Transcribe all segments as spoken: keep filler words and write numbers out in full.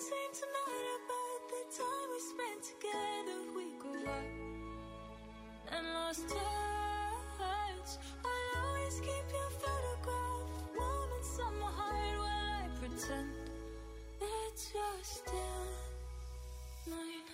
seem to matter, but the time we spent together, we grew up and lost touch. I'll always keep your photograph warm inside my heart while I pretend that you're still mine.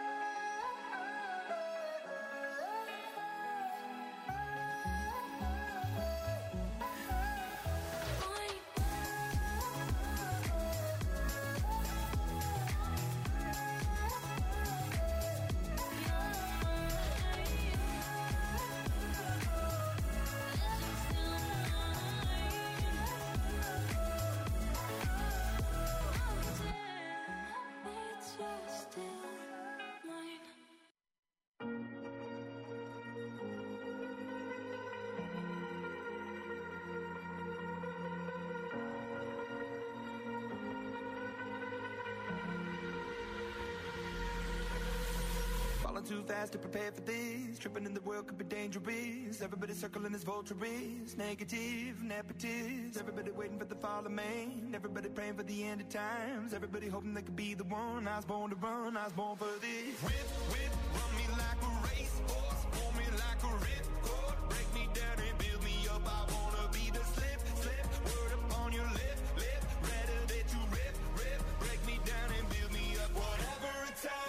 Too fast to prepare for this. Tripping in the world could be dangerous. Everybody circling as vultures. Negative, nepotist. Everybody waiting for the fall of man. Everybody praying for the end of times. Everybody hoping they could be the one. I was born to run, I was born for this. Whip, whip, run me like a racehorse. Pull me like a ripcord. Break me down and build me up. I wanna be the slip, slip. Word upon your lip, lip. Rather that you rip, rip. Break me down and build me up. Whatever it takes.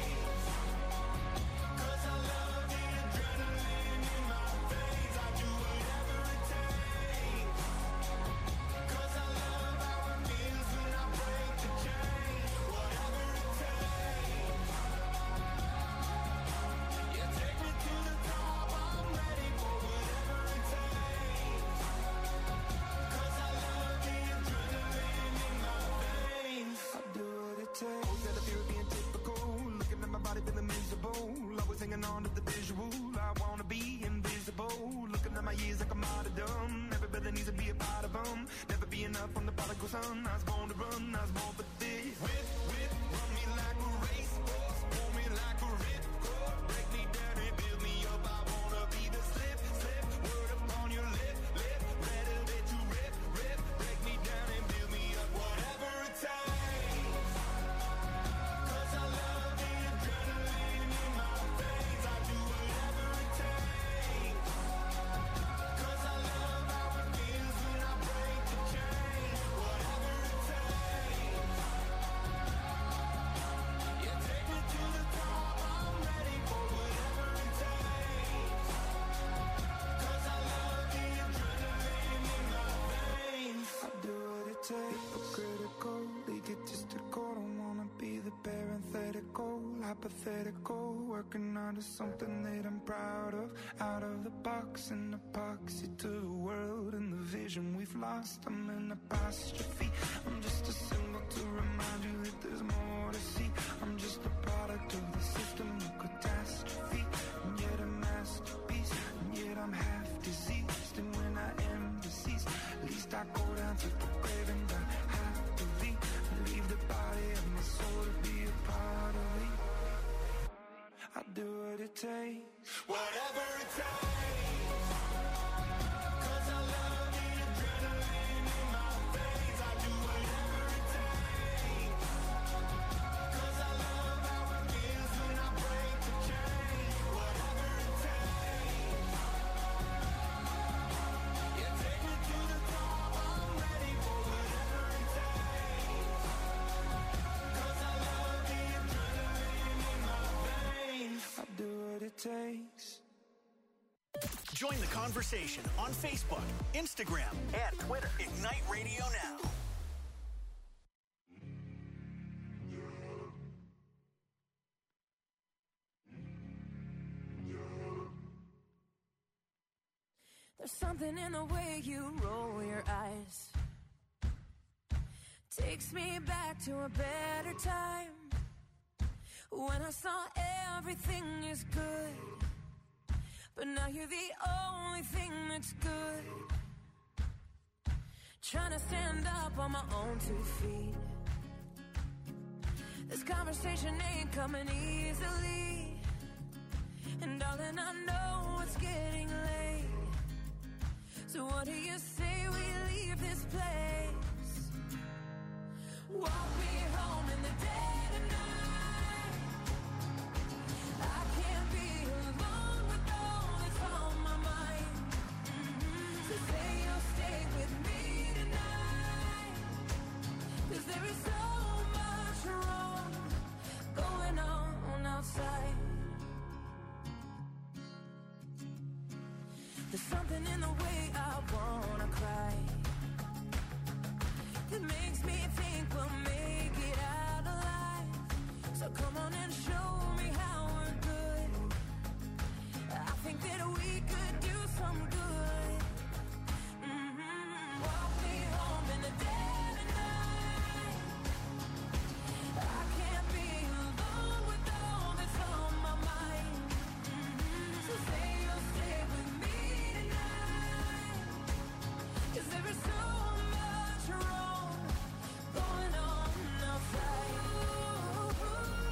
Hanging on to the visual, I wanna be invisible. Looking at my years like I'm out of dumb. Everybody needs to be a part of them. Never be enough from the prodigal son. I was born to run, I was born for this. Whip, whip, run me like a racehorse. Pull me like a ripcord. Break me down and build me up. I wanna be the slip, slip. Word upon your lip, lip. Better that you rip, rip. Break me down and build me up. Whatever it takes. Cause I love the adrenaline in my veins. I do whatever it takes. Cause I love how it feels when I break the chain. Whatever it takes. Yeah, take me to the top. I'm ready for whatever it takes. Cause I love the adrenaline in my veins. I do what it takes. Hypocritical, egotistical. Don't wanna be the parenthetical, hypothetical. Working on to something that I'm proud of. Out of the box, an epoxy to the world and the vision we've lost. I'm an apostrophe. I'm just a symbol to remind you that there's more to see. I'm just a product of the system of catastrophe. And yet a masterpiece. And yet I'm half diseased. And when I am deceased, at least I go down to the grave and die happily. Leave the body of my soul to be a part of me. I do what it takes. Whatever it takes. Cause I love the adrenaline in my veins. I do whatever it takes. Cause I love how it feels when I break the chain. Whatever it takes. Yeah, take me to the top. I'm ready for whatever it takes. Cause I love the adrenaline in my veins. I do what it takes. Join the conversation on Facebook, Instagram, and Twitter. Ignite Radio Now. There's something in the way you roll your eyes. Takes me back to a better time. When I saw everything is good. But now you're the only thing that's good. Trying to stand up on my own two feet. This conversation ain't coming easily. And darling, I know it's getting late. So what do you say we leave this place? Walk me home in the something in the way I wanna cry that makes me think we'll make it out alive. So come on and show me how we're good. I think that we could do some good. Mm-hmm. Walk me home in the dead of night. I can't be alone with all that's on my mind. Mm-hmm. So say you'll stay with me tonight. 'Cause there is so much wrong going on outside. Ooh, ooh,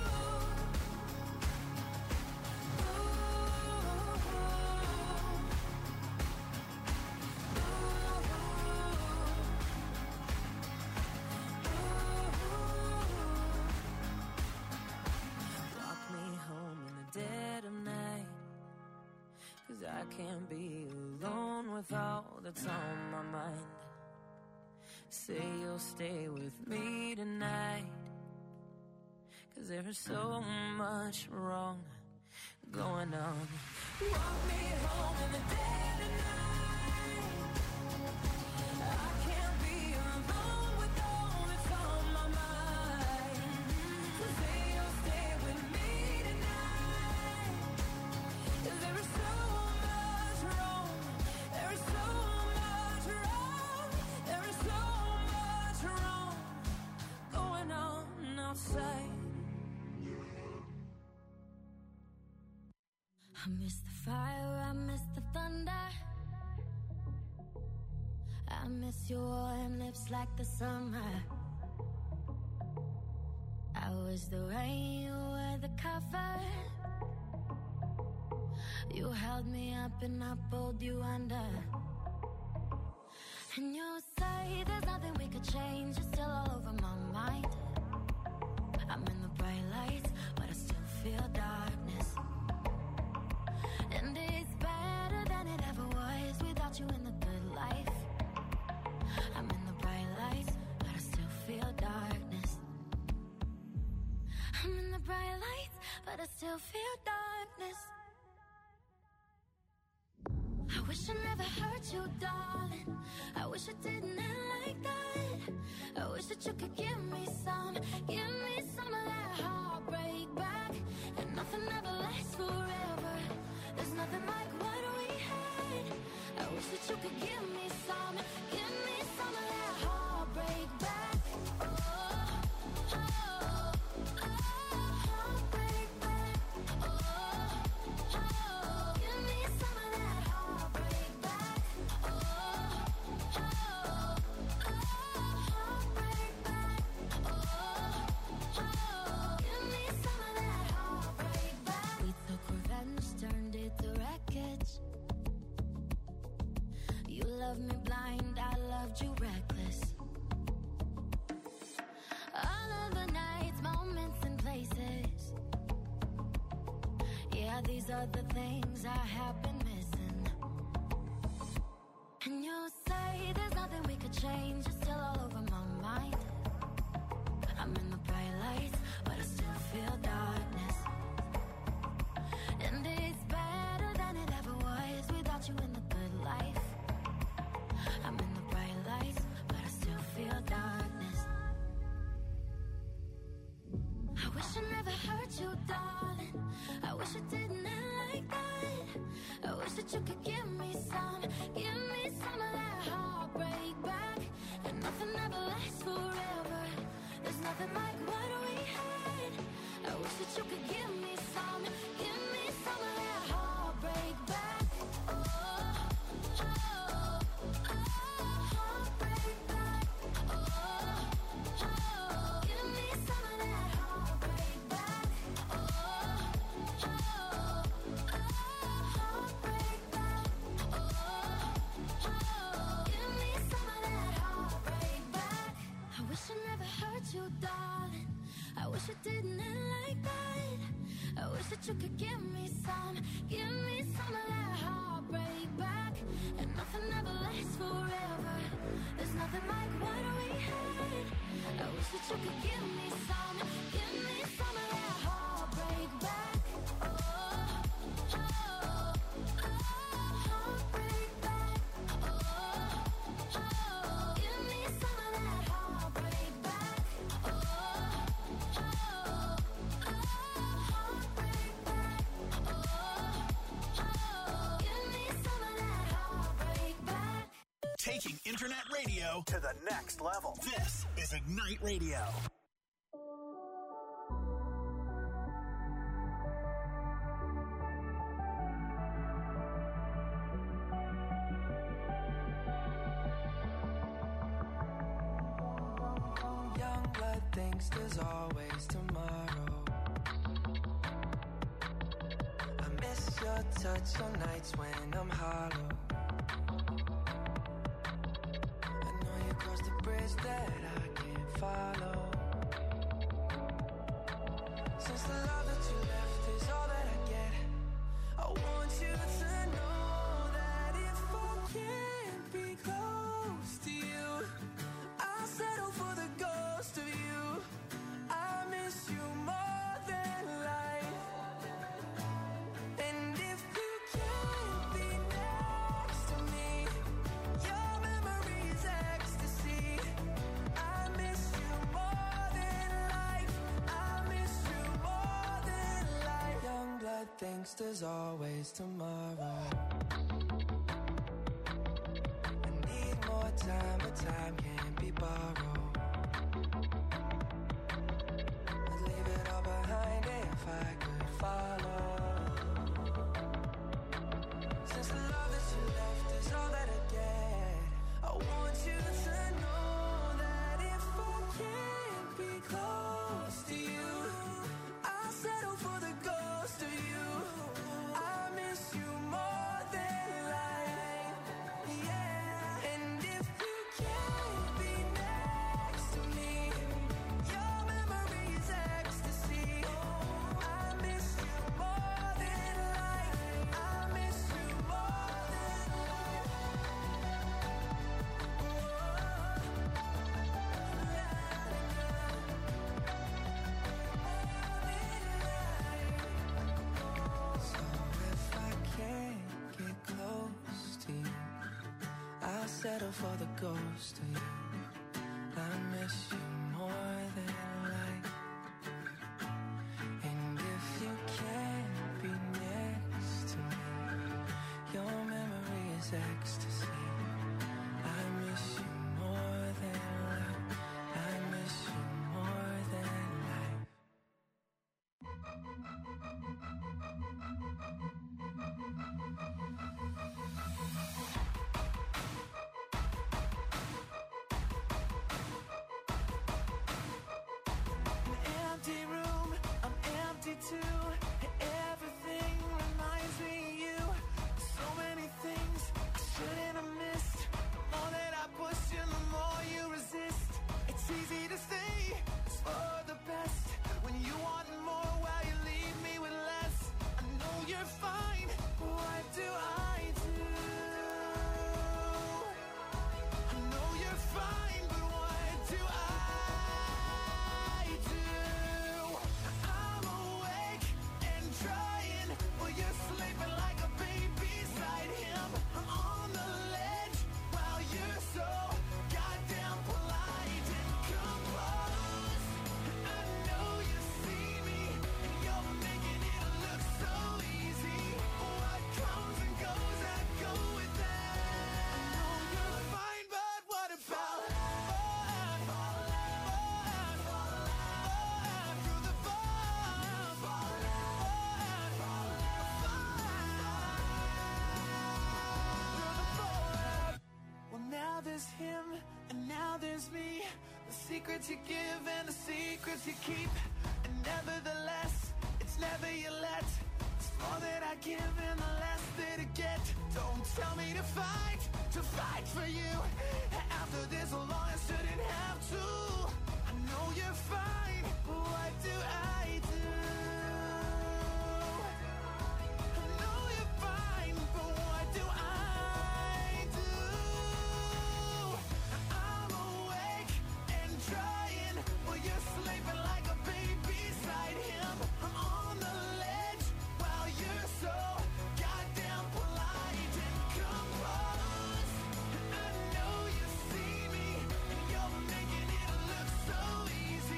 Walk me home in the dead of night. 'Cause I can't be alone with all that's on my mind. Say you'll stay with me tonight. 'Cause there's so much wrong going on. Walk me home in the dead of night. I can't be alone with all that's on my mind. So say you'll stay with me tonight. 'Cause there is so much wrong. There is so much wrong. There is so much wrong going on outside. I miss the fire, I miss the thunder. I miss your warm lips like the summer. I was the rain, you were the cover. You held me up and I pulled you under. And you say there's nothing we could change. You're still all over my mind. I'm in the bright lights, but I still feel darkness. And it's better than it ever was without you in the good life. I'm in the bright lights, but I still feel darkness. I'm in the bright lights, but I still feel darkness. I wish I never hurt you, darling. I wish I didn't end like that. I wish that you could give me some, give me some of that heartbreak back. And nothing ever lasts forever. There's nothing like what we had. I wish that you could give me some, give me some of that heartbreak back. Oh, oh, oh, heartbreak back. Oh, oh, give me some of that heartbreak back. Oh, oh, oh, heartbreak back. Oh, oh, give me some of that heartbreak back. We took revenge, turned it to wreckage. You loved me blind, I loved you reckless. All of the nights, moments and places. Yeah, these are the things I have been missing. And you say there's nothing we could change. You're still all over my mind. I'm in the bright lights, but I still feel darkness. And it's better than it ever was without you in the good life. I'm in the bright lights, but I still feel darkness. I wish I never hurt you, darling. I wish it didn't end like that. I wish that you could give me some, give me some of that heartbreak back. And nothing ever lasts forever. There's nothing like what we had. I wish that you could give me some, give me some of that heartbreak back. Oh, oh, oh, heartbreak back. Oh, oh, give me some of that heartbreak back. Oh, oh, oh, heartbreak back. Oh, oh, give me some of that heartbreak back. I wish I never hurt you, darling. I wish it didn't end like that. I wish that you could give me some, give me some of that heartbreak back. And nothing ever lasts forever. There's nothing like what we had. I wish that you could give me some, give me some of that heartbreak back. Oh, oh, oh, heartbreak Taking internet radio to the next level. This is Ignite Radio. Young blood thinks there's always tomorrow. I miss your touch on nights when I'm hollow. Cross the bridge that I can't follow. Since the love that you left is all that I get, I want you to know that if I can't be close to you, I'll settle for the ghost of you. I miss you more than life. And if you can't be next to me, your memory's ecstasy. I miss you more than life. I miss you more than life. Young blood thinks there's always tomorrow. I need more time, but time can't be borrowed. I'd leave it all behind if I could follow. Since the love that you left is all that I get, I want you to know that if I can't be close to you, I'll settle for the ghost of you. I miss you more than life, yeah. And if you can't be next to me, your memory's ecstasy. I miss you more than life. I miss you more than life. So if I can't get close to you, I'll settle for the ghost of you. I miss you more than life. And if you can't be next to me, your memory is ecstasy. I miss you more than life. I miss you more than life. An empty room, I'm empty too. Everything reminds me of you. So many things I shouldn't have missed. The more that I push you, the more you resist. It's easy to say it's for the best when you want more while you leave me with less. I know you're fine, what do I do? I know you're fine, but what do I do? I'm awake and trying, while you're sleeping like a baby beside him. I'm on the ledge while you're so goddamn polite and composed. I know you see me and you're making it look so easy. What comes and goes, I go with that. I know you're fine, but what about fun? Fun, fun, fun, through the fun, fun, fun, fun. Well, now there's him and now there's me. The secrets you give and the secrets you keep. And nevertheless, it's never you let. It's more that I give and the less that I get. Don't tell me to fight, to fight for you. After this long, I shouldn't have to. I know you're fine, what do I do? I know you're fine, but what do I do? I'm awake and trying, while you're sleeping like a baby beside him. I'm on the ledge while you're so goddamn polite and composed. I know you see me and you're making it look so easy.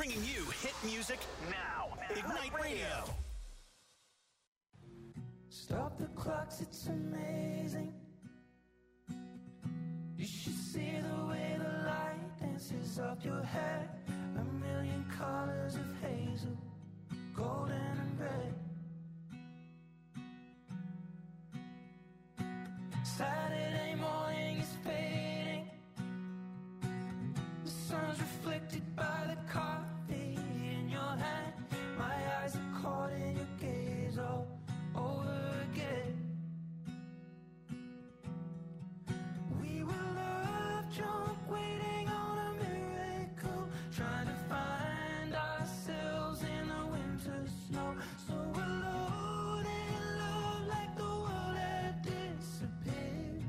bringing you hit music now. Ignite Radio. Stop the clocks, it's amazing. You should see the way the light dances up your hair. A million colors of hazel, golden and red. Saturday morning is fading. The sun's reflected by the coffee in your hand. My eyes are caught in your gaze all over again. We were love drunk, waiting on a miracle, trying to find ourselves in the winter snow. So alone in love, like the world had disappeared.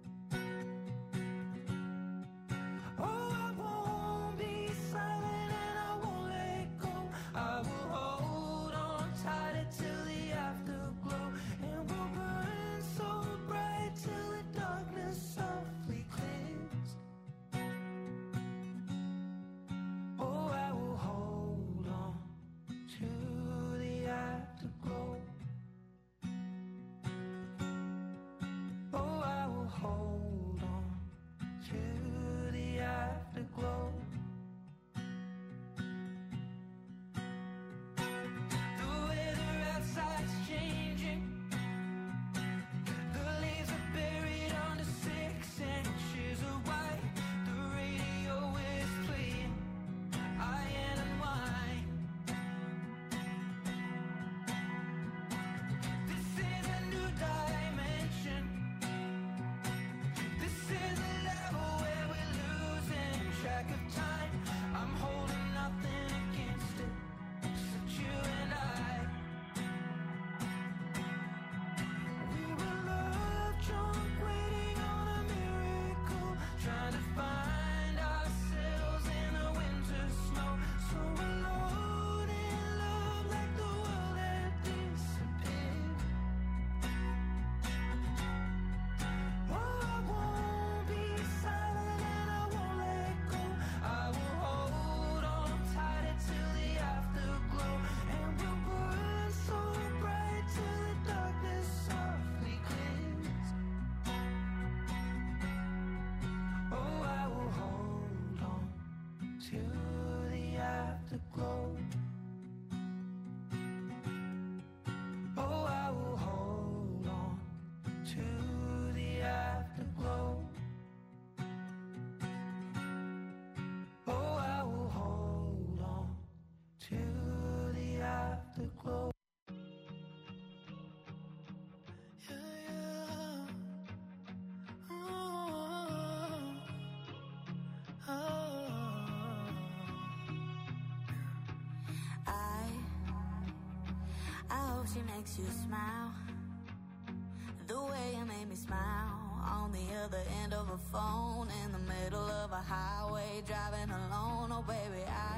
Oh, I won't be silent and I won't let go. I will hold on tighter till the afterglow, and we'll burn so bright till the darkness softly clears. Oh, I will hold on to the afterglow. Oh, I will hold on to the afterglow. The weather outside's changing. The leaves are buried under six inches of white. The radio is playing iron and wine. This is a new dimension. This is a level where we're losing track of time. I'm holding nothing against it, except you and I. We were love drunk, waiting on a miracle, trying to find ourselves in the winter snow. So alone in love, like the world had disappeared. Oh, I won't be silent and I won't let go. I will hold on tighter till the afterglow, and we'll burn so bright till the darkness softly clears. Oh, I will hold on to the afterglow. Oh, I will hold on to the afterglow. Oh, I will hold on to the afterglow. Yeah, yeah. Oh, oh. I, I hope she makes you smile. The way you made me smile on the other end of a phone in the middle of a highway driving alone. Oh baby, I,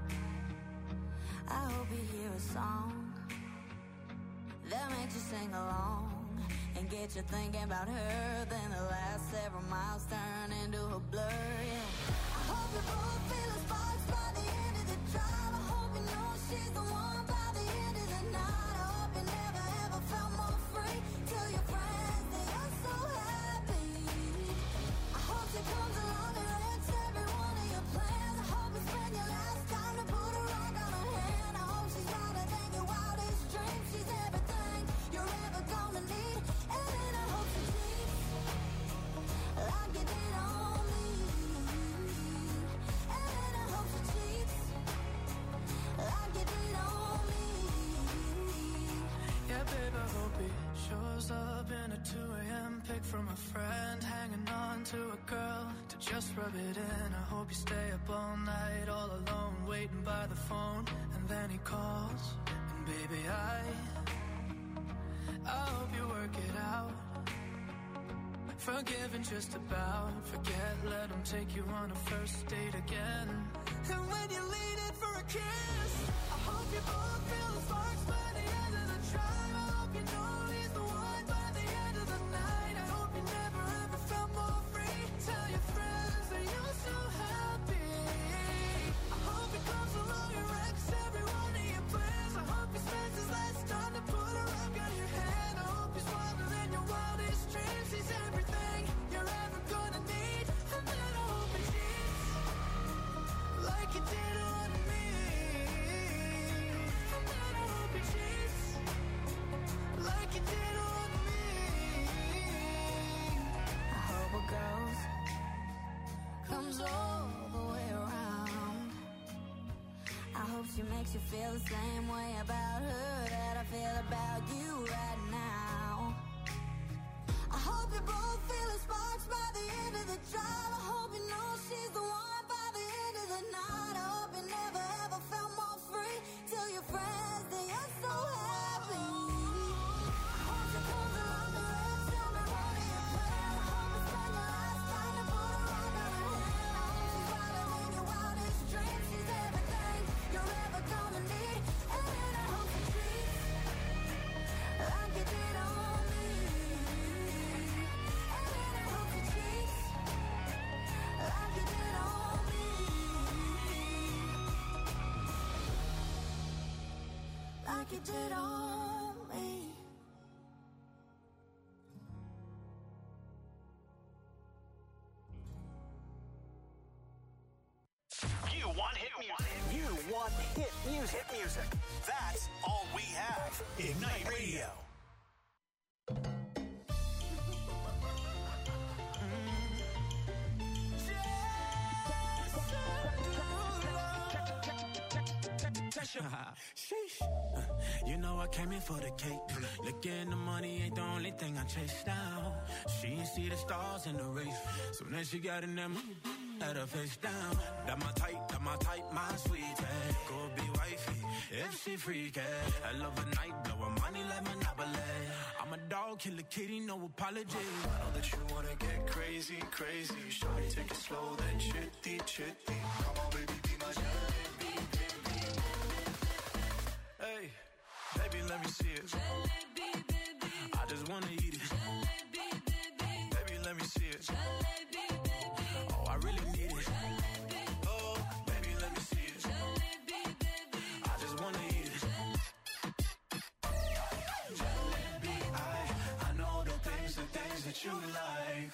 I hope you hear a song that makes you sing along and get you thinking about her. Then the last several miles turn into a blur. Yeah. I hope you both feel the sparks by the end of the drive. I hope you know she's the one by the end of the night. I hope you never ever felt more free. Tell your friends that you're so happy. I hope she comes along and wrecks every one of your plans. I hope you spend your last time to put a rock on her hand. I hope she's louder than your wildest dreams. She's everything you're ever gonna need. And then I hope she cheats like you did on me. And then I hope she cheats like you did on me. Yeah, babe, I hope he shows up in a two a.m. pic from a friend, hanging on to a girl to just rub it in. I hope you stay up all night, all alone, waiting by the phone, and then he calls, and baby, I, I hope you work it out. Forgiven just about, forget, let him take you on a first date again. And when you lean in for a kiss, I hope you both feel the sparks by the end of the drive. I hope you know he's the one by the end of the night. I hope you never ever felt more free. Tell your friends that you're so happy. I hope he comes along comes all the way around. I hope she makes you feel the same way about her that I feel about you right now. I hope you both feel the sparks by the end of the drive. I hope you know she's the one by the end of the night. I hope you never ever felt more free till your friends say you're so happy. I hope she comes along the red, tell me what do you plan. I hope you spend your lifetime to put her right on her hand. I hope she's riding in your wildest dreams. She's everything you're ever gonna need. And I hope she treats like you did on me. And I hope she treats like you did on me. Like you did on me. You want hit music. You want hit music. Hit music. That's all we have. Ignite Radio. Sheesh. Uh, You know I came in for the cake. Looking the money ain't the only thing I chase down. She ain't see the stars in the race. So then she got in that mood, had her face down. That my type, that my type, my sweetie. Go be wifey, if she freaky. I love a night, blow her money like Monopoly. I'm a dog, kill a kitty, no apology. I know that you wanna get crazy, crazy. Shawty, take it slow, then chitty, chitty. Come on, baby, be my jalebi, baby. Hey, baby, let me see it. Jalebi, baby. I just wanna eat it. Jalebi, baby. Baby, let me see it. Jalebi, baby. Oh, I really need it. Jalebi, Oh, baby, let me see it. jalebi, baby. I just wanna eat it. Jalebi, I, I know the things, the things that you like.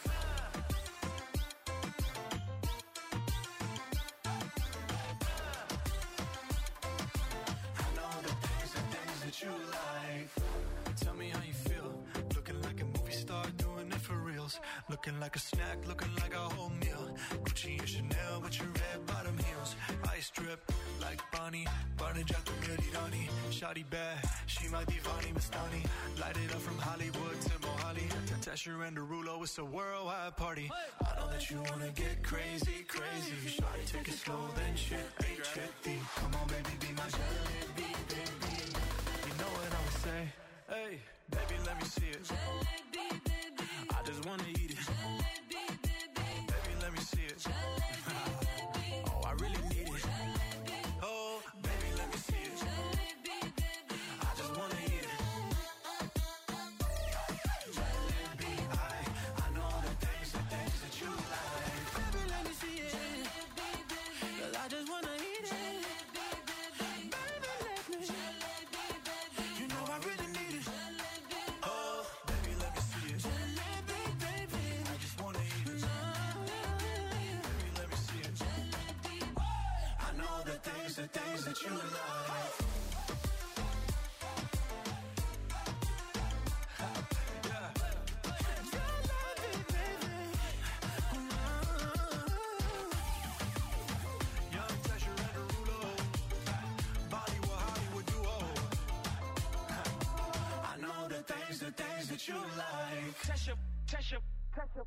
I know the things, the things that you like. Tell me how you feel. Looking like a movie star, doing it for reals. Looking like a snack, looking like a whole meal. Gucci and Chanel with your red bottom heels. Ice drip like Bonnie, Barney Jack the Mirirani. Shawty bad, she my divani Mastani. Light it up from Hollywood to Mohali. Tesher and Derulo, it's a worldwide party. I know that you wanna get crazy, crazy. Shawty, take it slow, then chitty, chitty. Come on, baby, be my jalebi, baby. You know what I would say. Hey, baby, let me see it. Jalebi, baby. I just wanna eat it. Jalebi, baby. Baby, let me see it. Oh, I really need it. Oh, baby, let me see it. Jalebi, baby. I just wanna eat it. Jalebi, I, I know the things, the things that you like. Baby, let me see it. Jalebi, baby. Girl, I just wanna eat it. Jalebi, baby. Baby, let me. Jalebi, baby. You know I really need it. Jalebi, Oh, baby, let me see it. Jalebi, baby. I just wanna eat it. Baby, let me see it. I know the things, the things that you like. Young Tesher and Derulo, Bollywood, Hollywood duo. I know the things, the things that you like. Tesha, Tesha, Tesha.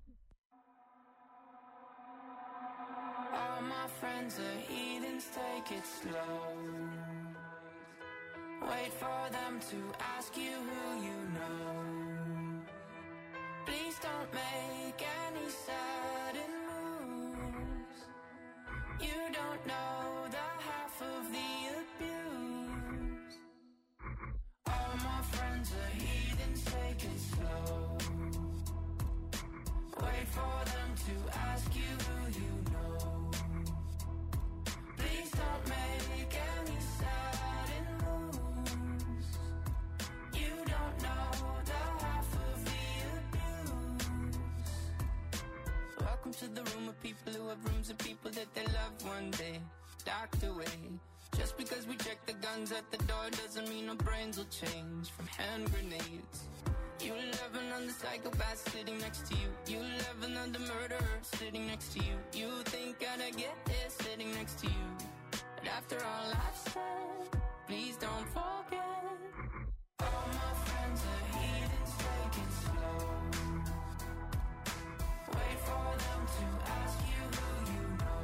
all my friends are heathens, take it slow. Wait for them to ask you who you know. Please don't make any sudden moves. You don't know the half of the abuse. All my friends are heathens, take it slow. Wait for them to ask you who you know. Please don't make any sudden moves. You don't know the half of the abuse. Welcome to the room of people who have rooms of people that they love one day docked away. Just because we check the guns at the door doesn't mean our brains will change from hand grenades. You living on the psychopath sitting next to you. You love another murderer sitting next to you. You think I'd get here sitting next to you. But after all I've said, please don't forget. All my friends are heathens, take it slow. Wait for them to ask you who you know.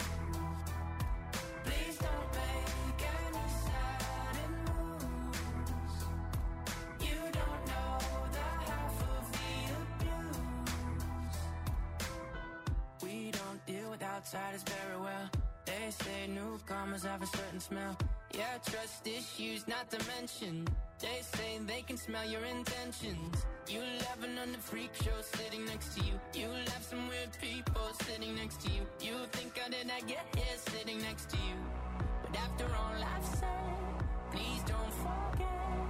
Please don't make any sudden moves. You don't know the half of the abuse. We don't deal with outsiders very well. They say newcomers have a certain smell. Yeah, trust issues not to mention. They say they can smell your intentions. You laughing on the freak show sitting next to you. You laugh some weird people sitting next to you. You think how did I get here sitting next to you? But after all I've said, please don't forget.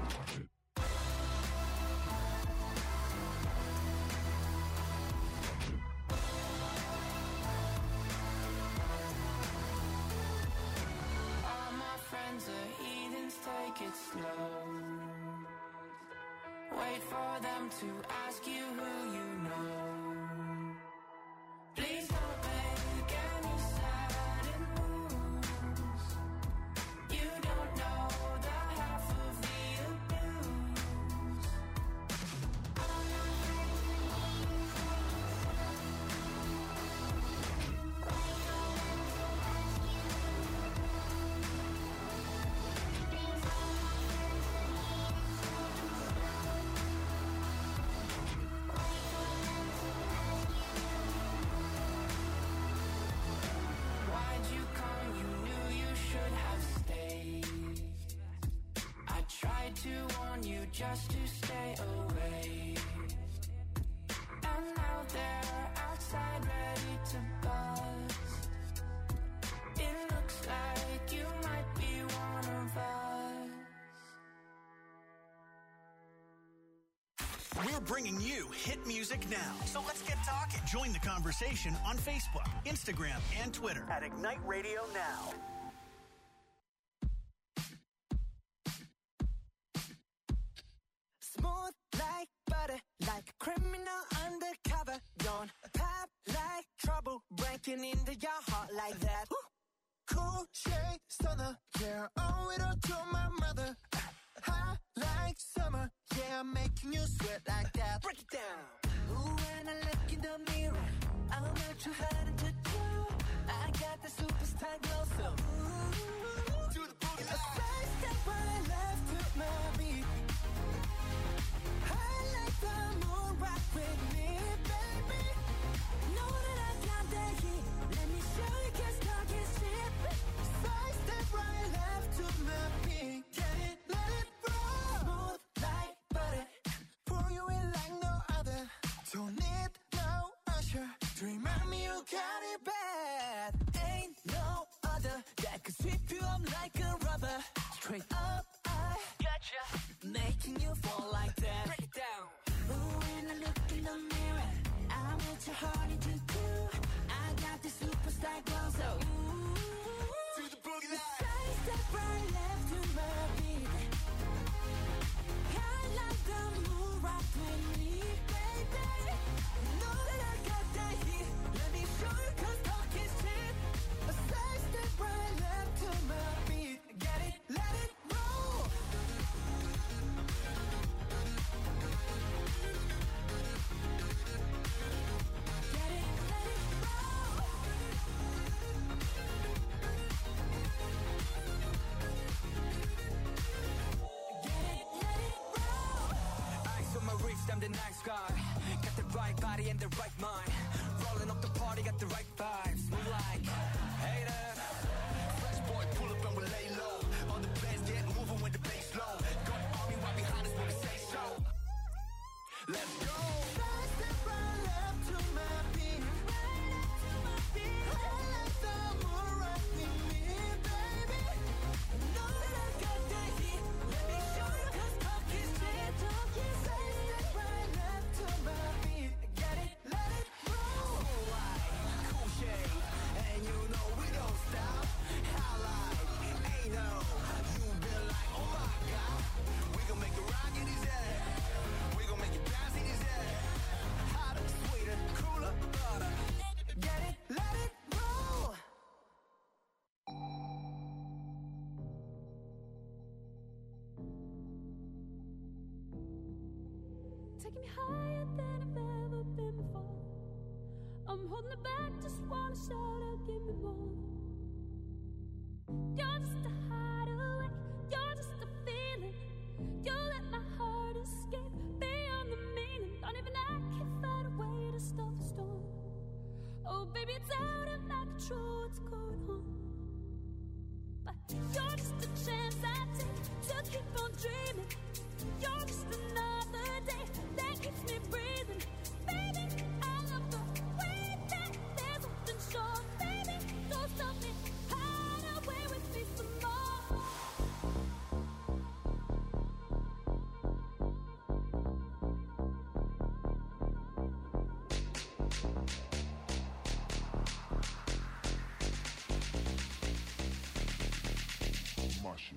All my friends are heathens, take it slow. Wait for them to ask you who you know. Please don't make any sudden moves. You don't know the half of the abuse. Why'd you come? You knew you should have stayed. I tried to warn you just to stay away. And now they're outside ready to bust. It looks like you might be one of us. We're bringing you hit music now. So let's get talking. Join the conversation on Facebook, Instagram, and Twitter at Ignite Radio Now. Smooth like butter, like a criminal undercover. Don't pop like trouble, breaking into your heart like that. Cool shade stunner, yeah, owe it all to my mother. Hot like summer, yeah, I'm making you sweat like that. Break it down. Ooh, when I look in the mirror, I'm not too hard to do. I got the superstar glow, so ooh, do the boogie line. A side step when I left to my beat. I like the moon rock with me, baby. Know that I got that heat. Let me show you, 'cause talk is cheap. Side step right left to my beat. Get it, let it roll. Smooth like butter. Pour you in like no other. Don't need no usher to remind me you got it bad. Ain't no other that could sweep you up like a rubber. Straight up, I gotcha, making you fall like that. Break it down. Ooh, when I look in the mirror, I'm what your heart into do. I got the superstar glow, so ooh, to the boogie line. Side step right left to my beat. I like the moon rock with me, baby. Know that I got that heat. Let me show you, 'cause talk is cheap. A side step right left to my beat. Get it, let it roll. Get it, let it roll. Get it, let it roll. Ice on my wrist, I'm the nice guy. Got the right body and the right mind. Rolling up the party, got the right vibes. Move like haters. Fresh boy, pull up and we lay low. All the players get moving with the bass low. Got army right behind us when we say so. Let's go. Side step right left to my beat. I like the moon rock with me, baby. Know that I got that heat. Let me show you, 'cause talk is cheap. Side step right left to my beat. Get it, let it roll. Cool shade, and you know we don't stop. Highlight, ain't no. You been like, oh my God. We gon' make it rock in his head. We gon' make it bounce in his head. taking me higher than I've ever been before. I'm holding it back, just wanna shout out, give me more. You're just a hideaway, you're just a feeling. You let my heart escape beyond the meaning. Don't even I can find a way to stop the storm. Oh baby, it's out of my control, what's going on? But you're just a chance I take to keep on dreaming. You're just another day that keeps me breathing. Baby, I love the way that there's nothing short. Baby, don't stop me, hide away with me some more. My shit.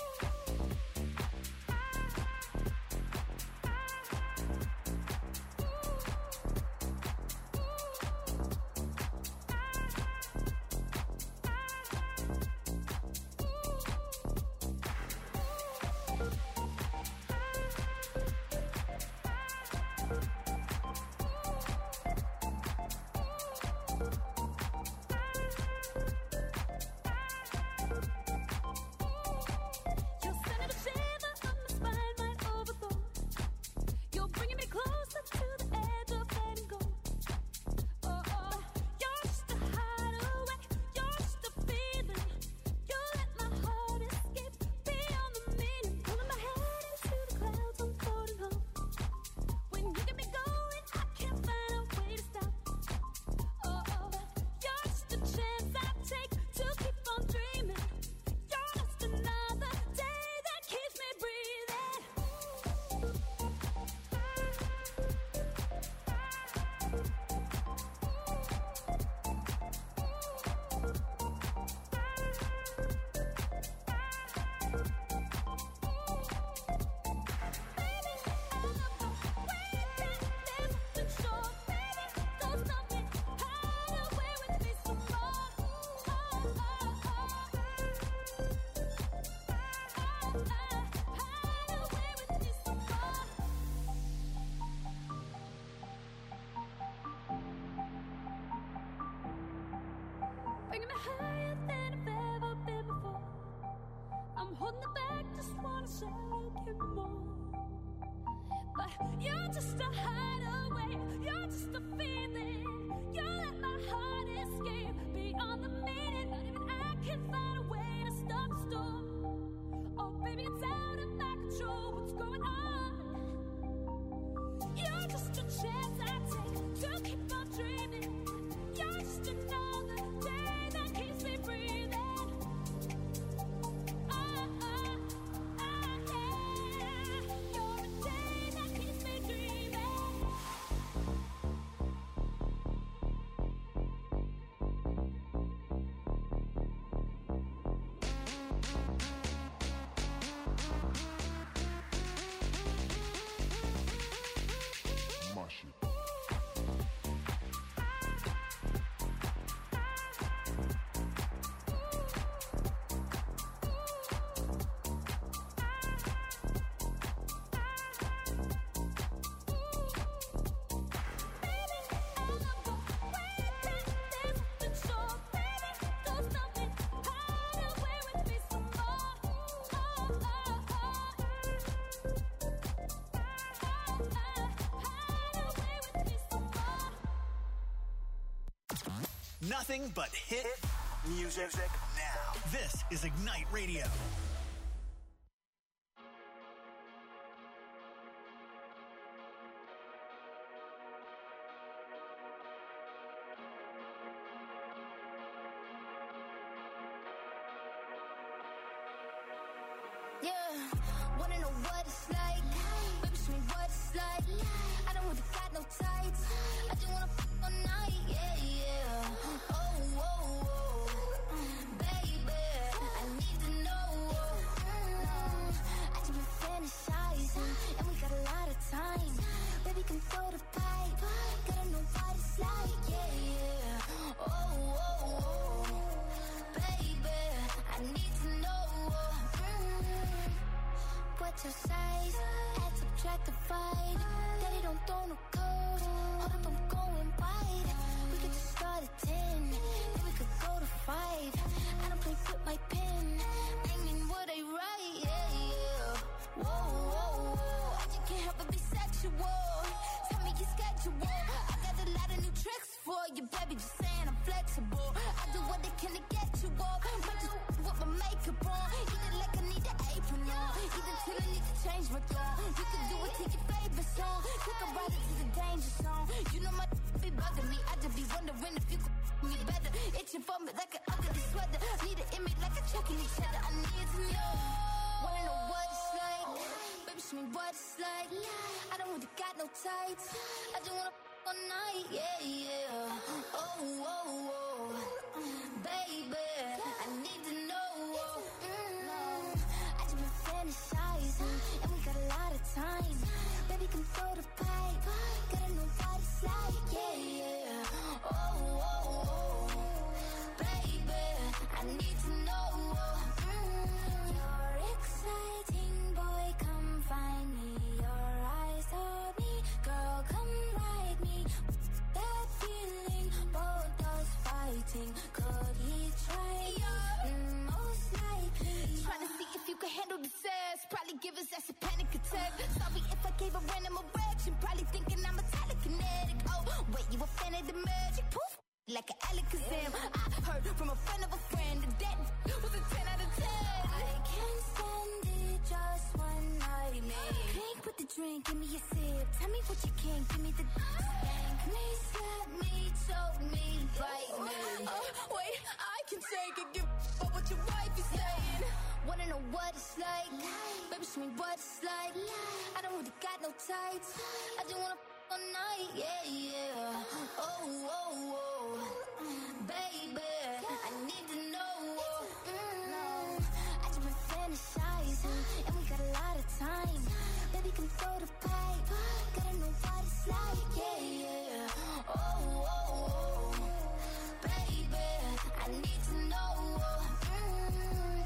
You're sending a shiver up my spine, might overflow. You're bringing me closer to the edge of letting go. Oh, oh, you're just a hideaway, you're just a feeling. You let my heart escape beyond the meaning. Pulling my head into the clouds, I'm floating home. When you get me going, I can't find a way to stop. Oh, oh, you're just a chance I take to keep on dreaming. You're just another day that keeps me breathing. Baby, I love the way that there's nothing short. Baby, don't stop me, hide away with me some more. Oh, oh, oh. Hide away with me some more. Bringing me higher than I've ever been before. I'm holding it back, just wanna shout, give me more. But you're just a hideaway, you're just a feeling. You let my heart escape beyond the meaning. Not even I can find a way to stop the storm. Oh baby, it's out of my control, what's going on? You're just a chance I take to keep on dreaming. You're just another day that keeps me breathing. Oh, oh, oh, yeah. You're a day that keeps me dreaming. My shit. Baby, I love the way that there's nothing short. Baby, don't stop me, hide away with me some more. Oh, oh, oh. Hide away with me some more. Nothing but hit music now. This is Ignite Radio. Yeah, wanna know what it's like? Baby, show me what it's like. I don't really got no tights. I just wanna fuck all night. Yeah, yeah. Oh, oh, oh. Baby, I need to know. Mm, I just been fantasizing, and we got a lot of time. Baby, come throw the pipe. Gotta know what it's like. Yeah, yeah. Oh, oh, oh. Baby, I need to know. Mm, what's your size? Add, subtract, divide. Daddy don't your schedule. I got a lot of new tricks for you, baby. Just saying I'm flexible. I do what they can to get you up. Might just with my makeup on. Eating like I need an apron on. Eating till I need to change my tone. You can do it to your favorite song. Take a ride into the danger zone. You know my be bugging me. I just be wondering if you could me better. Itching for me like an ugly sweater. Need an image like a checking each other. I need to know. Wanna know what it's like? Baby, show me what it's like. I don't really got no tights. I just wanna f- all night. Yeah, yeah. Oh, oh, oh. Baby, I need to know. Mm. I just been fantasizing. And we got a lot of time. Baby, come throw the pipe. Gotta know what it's like. Yeah, yeah. Oh, oh, oh. Baby, I need to know. Mm. You're exciting, boy, come find me. Your eyes on me, girl, come ride me. That feeling, both us fighting. Could he try? Mm, most likely. Trying to see if you can handle the sass. Probably give us that's a panic attack. Sorry if I gave a random erection. Probably thinking I'm a telekinetic. Oh, wait, you a fan of the magic? Poof. Like an Alakazam. I heard from a friend of a friend that that was a ten out of ten. I can't stand it, just one night, man. Drink with the drink, give me a sip. Tell me what you can, give me the spank me, slap me, choke me, bite me. Oh, wait, I can take it, give up what your wife is saying. Wanna know what it's like? Baby, show me what it's like. I don't really got no tights. I just wanna f- all night, yeah, yeah. Oh, oh, oh. Baby, I need to know. Mm. I just been fantasizing, and we got a lot of time. Baby, come throw the pipe. Gotta know what it's like, yeah, yeah. Oh, oh, oh. Baby, I need to know. Mm.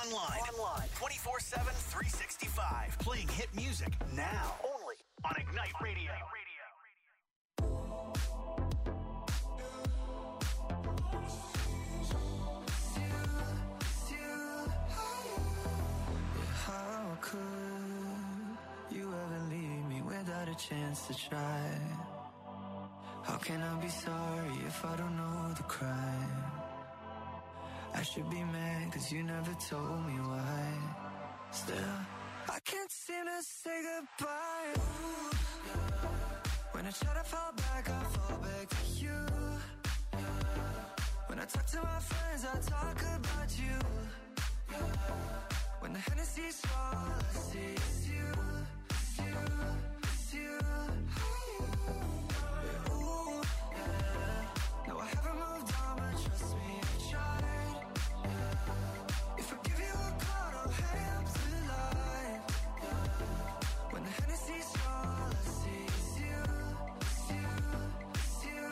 Online. Online. twenty-four seven, three sixty-five. Playing hit music now. Only on Ignite Radio. How could you ever leave me without a chance to try? How can I be sorry if I don't know the crime? I should be mad cause you never told me why. Still, I can't seem to say goodbye. Ooh, yeah. When I try to fall back, I fall back to you. Yeah. When I talk to my friends, I talk about you. Yeah. When the Hennessy's strong, all I see is you, it's you, it's you. Yeah, ooh, yeah. No, I haven't moved on, but trust me, I tried. Yeah. If I give you a call, don't hang up the line. Yeah. When the Hennessy's strong, all I see is you, it's you, it's you.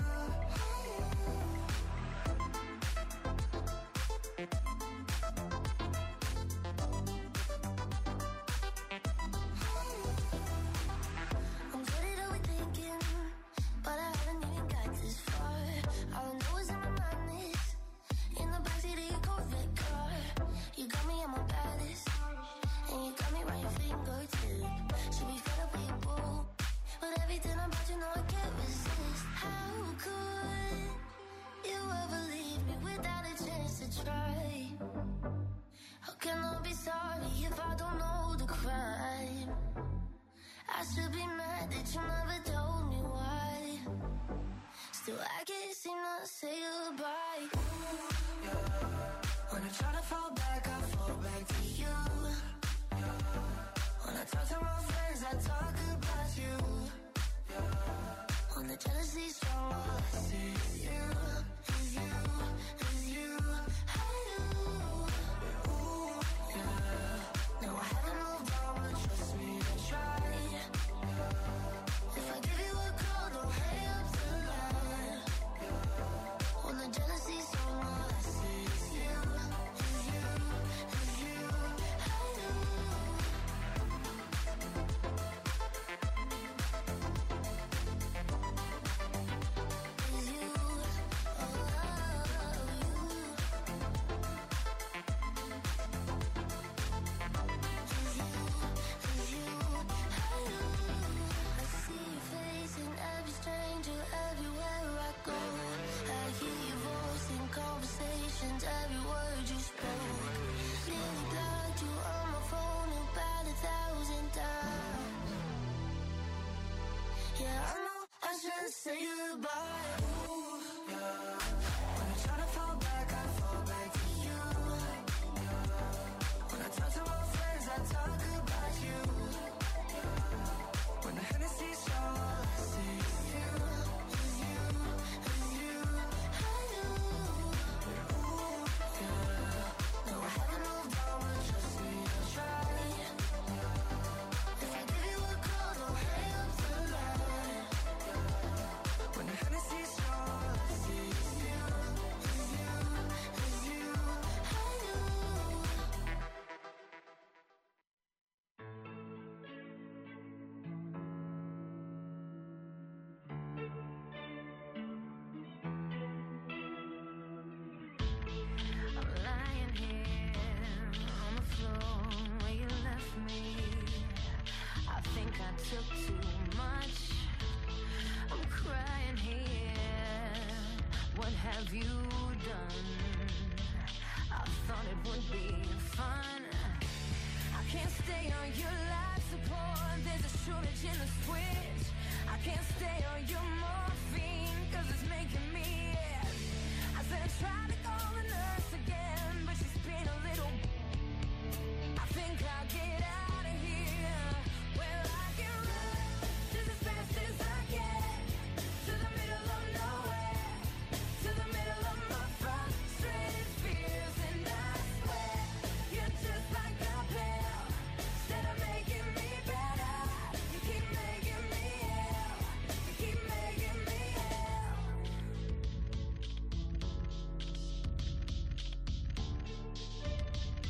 I'm good at overthinking, but I haven't even got this far. All I know is in my mind is in the backseat of your Corvette car. You got me at my baddest, and you got me right your fingertip. Should be fed up with your boo, but everything about you know I can't resist. How could you ever leave me without a chance to try? How can I be sorry if I don't know the crime? I should be mad that you never told me why. Still, I can't seem to say goodbye. Ooh, yeah. When I try to fall back, I fall back to you. Yeah. When I talk to my friends, I talk about you. Yeah. When the jealousy's strong, all I see is you, is you, is you. I do. Ooh, yeah. No, I haven't moved on, but trust me, I tried. If I give you a call, don't hang up the line. When the jealousy's strong, all I see is you, is you, is you. I do. Is you, oh, you. Is you, is you. I do. I see your face in every stranger, everywhere I go. I hear your voice in conversations, every word you spoke. Nearly blocked you on my phone about a thousand times. Yeah, I know I should say goodbye. Ooh, yeah. When I try to fall back, I fall back to you. Yeah. When I talk to my friends, I talk about you. When the Hennessy's strong, all I see is you, is you, is you. I do. Ooh, yeah. No, I haven't moved on, but trust me, I tried. If I give you a call, don't hang up the line. When the Hennessy's strong, all I see is you, is you, is you. I do. I'm lying here on the floor where you left me. I think I took too much. I'm crying here. What have you done? I thought it would be fun. I can't stay on your life support. There's a shortage in the switch. I can't stay on your morphine, cause it's making me ill. I said I tried to call the nurse again, but she's been a little. I think I'll get out of here. Well, I can run just as fast as I can to the middle of nowhere, to the middle of my frustrated fears, and I swear you're just like a pill. Instead of making me better, you keep making me ill. You keep making me ill.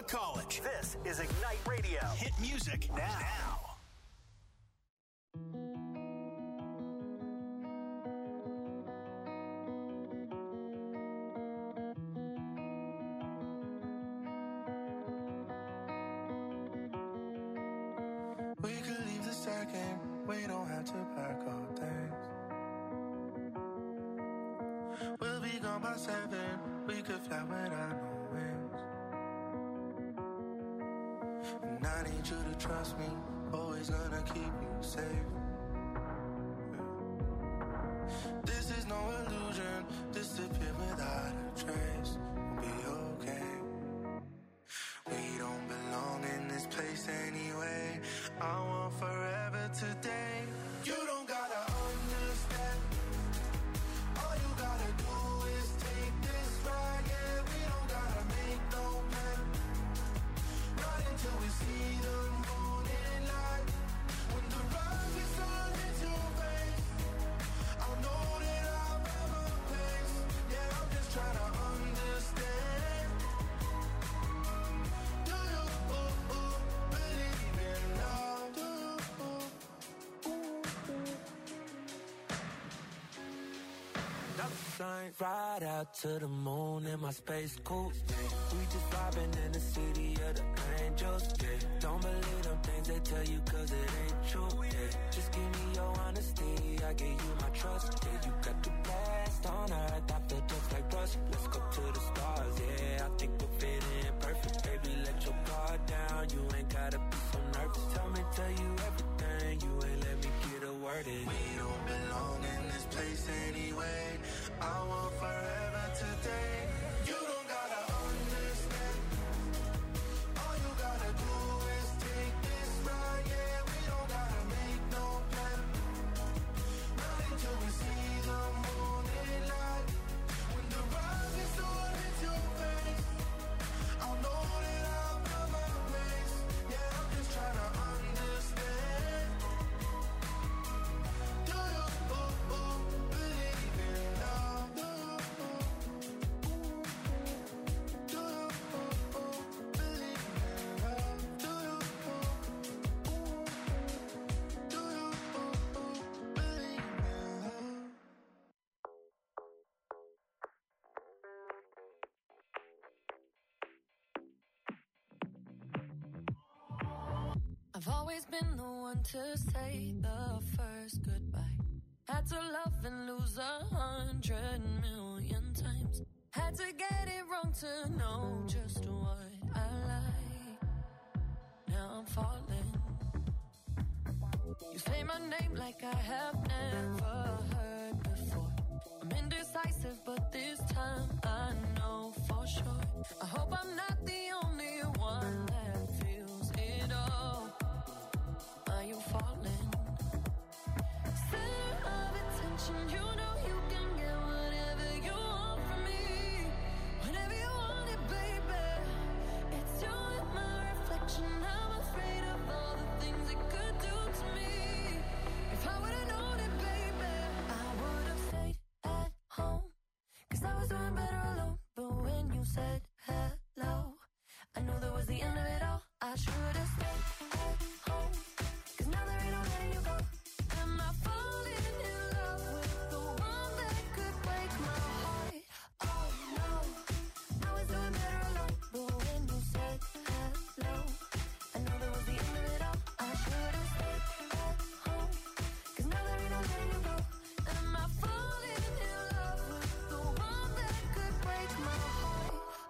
about college. This is Ignite Radio. Hit music now. We could leave the second, we don't have to pack our things. We'll be gone by seven, we could fly without no wings. And I need you to trust me, always gonna keep you safe. This is no illusion, disappear without a trace. We'll be okay. We don't belong in this place anyway. I want forever today. You don't gotta understand. All you gotta do is take this ride. Yeah, we don't gotta make no plan. Right until we see the morning light. When the rise is sun into your face, I'll know that I'll have a place. Yeah, I'm just trying to understand. Do you uh, uh, believe in love? Do you uh, Shine right out to the moon in my space coupe. We just vibing in the city of the angels. Yeah. Don't believe them things they tell you cause it ain't true. Yeah. Just give me your honesty, I give you my trust. Yeah, you got the best on earth, I feel just like rust. Let's go to the stars, yeah, I think we'll fit in perfect. Baby, let your guard down, you ain't gotta be so nervous. Tell me, tell you everything, you ain't let me get a word in. We don't belong in this place anyway. I want forever today. You don't gotta understand. All you gotta do is take this ride. Yeah, we don't gotta make no plan. Not until we see the morning light. When the rising sun hits your face, I'll know that I'll have my place. Yeah, I'm just trying to understand. Do you uh, uh, believe in love? Do you uh, do you uh, uh, believe in love? Do you uh, do you uh, uh, believe in love? I've always been the one to say the first goodbye. Had to love and lose a hundred million times. Had to get it wrong to know just what I like. Now I'm falling. You say my name like I have never heard before. I'm indecisive, but this time I know for sure. I hope I'm not the only one that feels it all. Are you falling? Center of attention, you know you can get whatever you want from me. Whenever you want it, baby. It's you and my reflection. I'm afraid of all the things it could do to me. If I would've known it, baby, I would've stayed at home. Cause I was doing better alone. But when you said hello, I knew that was the end of it all. I should've stayed at home. Cause now there ain't no letting you go. Am I falling in love with the one that could break my heart? Oh no, I was doing better alone. But when you said hello, I knew that was the end of it all. I should've stayed at home. Cause now there ain't no letting you go. Am I falling in love with the one that could break my heart?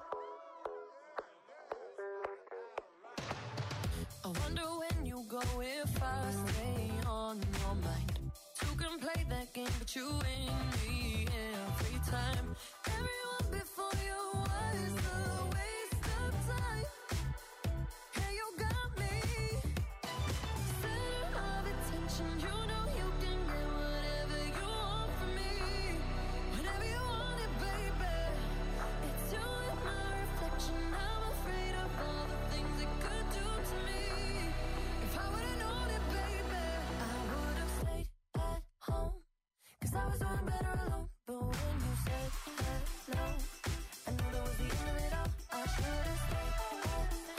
I wonder when you go if I stay on your mind. Two can play that game, but you ain't me every time. Everyone before you was a waste of time. Yeah, you got me. Center of attention, you know you can get whatever you want from me. Whenever you want it, baby. It's you and my reflection. I'm afraid of all the things it could do to me. If I would've known it, baby, I would've stayed at home. Cause I was doing better alone. But when you said hello, I knew that was the end of it all. I should've stayed at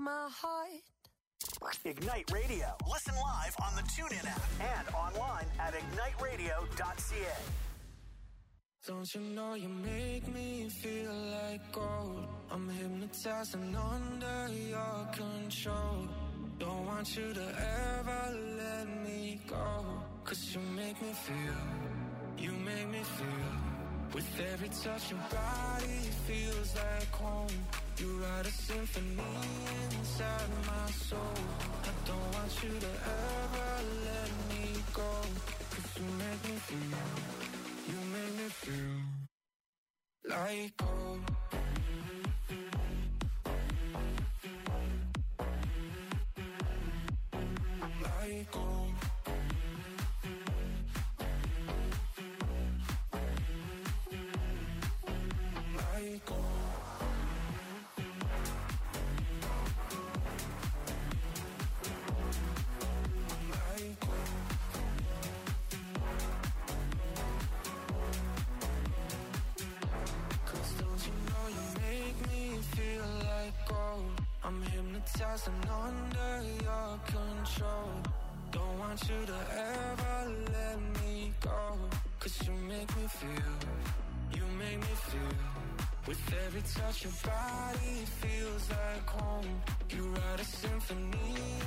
my heart. Ignite Radio. Listen live on the TuneIn app and online at ignite radio dot c a. Don't you know you make me feel like gold? I'm hypnotized and under your control. Don't want you to ever let me go. Cause you make me feel, you make me feel. With every touch your body feels like home. You write a symphony inside my soul. I don't want you to ever let me go. Cause you make me feel, you make me feel like gold. Like gold. Like gold. Like gold. Cause don't you know you make me feel like gold? I'm hypnotized and under your control. Don't want you to ever let me go. Cause you make me feel, you make me feel. With every touch your body feels like home. You write a symphony